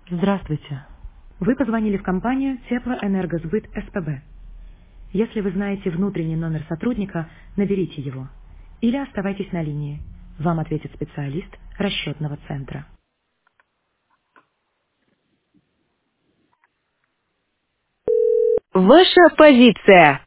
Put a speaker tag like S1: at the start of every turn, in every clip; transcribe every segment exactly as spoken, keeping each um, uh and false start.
S1: Здравствуйте. Вы позвонили в компанию Теплоэнергосбыт СПБ. Если вы знаете внутренний номер сотрудника, наберите его. Или оставайтесь на линии. Вам ответит специалист расчетного центра. Ваша позиция.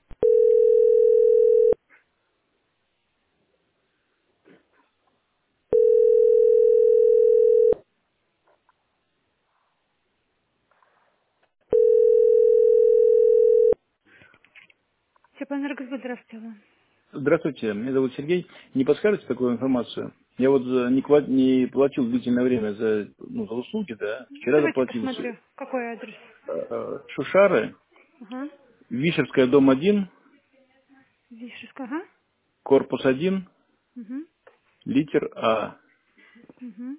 S1: Теплоэнергосбыт, здравствуйте.
S2: Здравствуйте, меня зовут Сергей. Не подскажете такую информацию? Я вот э, не, кла- не платил длительное время за, ну, за услуги, да. Вчера
S1: Давайте
S2: заплатил
S1: посмотрю, какой адрес.
S2: э, э, Шушары,
S1: Ага.
S2: Вишерская, дом один,
S1: Вишерска, ага.
S2: корпус один,
S1: Угу.
S2: литер А,
S1: Угу.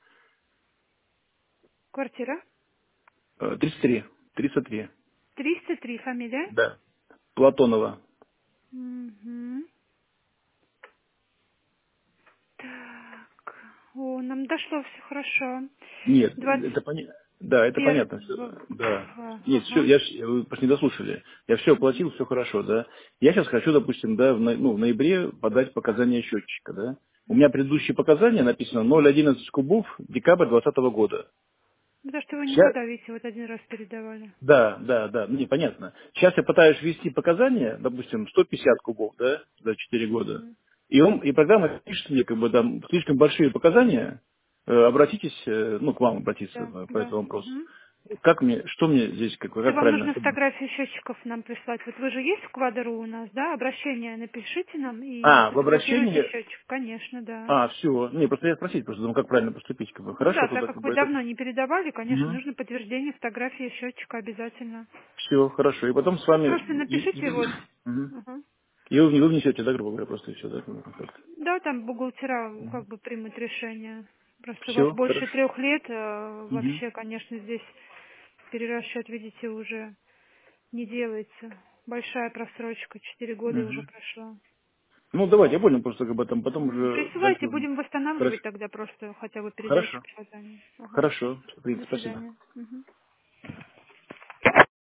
S1: Квартира.
S2: э, тридцать три, тридцать три.
S1: триста три, фамилия.
S2: Да. Платонова.
S1: Угу. Так. О, нам дошло все хорошо.
S2: Нет,
S1: Двадцать
S2: это понятно. Да, это понятно все.
S1: первого.
S2: Да. Нет, все,
S1: Ага.
S2: я, ж- вы просто не дослушали. Я все оплатил, все хорошо, да. Я сейчас хочу, допустим, да, в, но- ну, в ноябре подать показания счетчика, да. У меня предыдущие показания написано ноль одиннадцать кубов, декабрь двадцатого года.
S1: Потому что вы не
S2: Сейчас,
S1: туда, видите, вот один раз передавали.
S2: да, да, да, ну, не, понятно. Сейчас я пытаюсь ввести показания, допустим, сто пятьдесят кубов, да, за четыре года.
S1: Мгм.
S2: И он, и программа пишет мне, как бы, там, слишком большие показания, э, обратитесь, э, ну, к вам обратиться
S1: Да,
S2: э, по
S1: да.
S2: этому вопросу.
S1: Мгм.
S2: Как мне, что мне здесь, как,
S1: Это
S2: как
S1: вам
S2: правильно?
S1: нужно
S2: Чтобы-
S1: фотографии счетчиков нам прислать. Вот вы же есть в Квадру у нас, да? Обращение напишите нам и
S2: А, в
S1: сфотографируйте
S2: обращении,
S1: счетчик. Конечно, да.
S2: а, все, не, просто я спросить, просто думаю, как правильно поступить, как бы,
S1: Ну
S2: хорошо,
S1: да, так
S2: туда,
S1: как
S2: как
S1: вы
S2: бы, это,
S1: давно не передавали, конечно, нужно подтверждение фотографии счетчика обязательно.
S2: все, хорошо, и потом с
S1: Ну
S2: вами,
S1: просто
S2: и,
S1: напишите
S2: и-
S1: вот.
S2: Мгм.
S1: Ага.
S2: И вы, вы внесете, да, грубо говоря, просто и все, да, как бы, как-то.
S1: Да, там бухгалтера как бы примут решение. Просто у вас
S2: Все,
S1: больше
S2: хорошо.
S1: трех лет, э,
S2: Мгм.
S1: вообще, конечно, здесь перерасчет, видите, уже не делается. Большая просрочка, четыре года уже
S2: Мгм.
S1: прошло.
S2: Ну, давайте, я понял, просто как бы там потом
S1: Мгм.
S2: уже
S1: Присылайте,
S2: дальше.
S1: будем восстанавливать
S2: Хорошо.
S1: тогда просто хотя бы передачу
S2: Хорошо.
S1: показаний. Ага.
S2: Хорошо.
S1: До
S2: Спасибо.
S1: свидания. Мгм.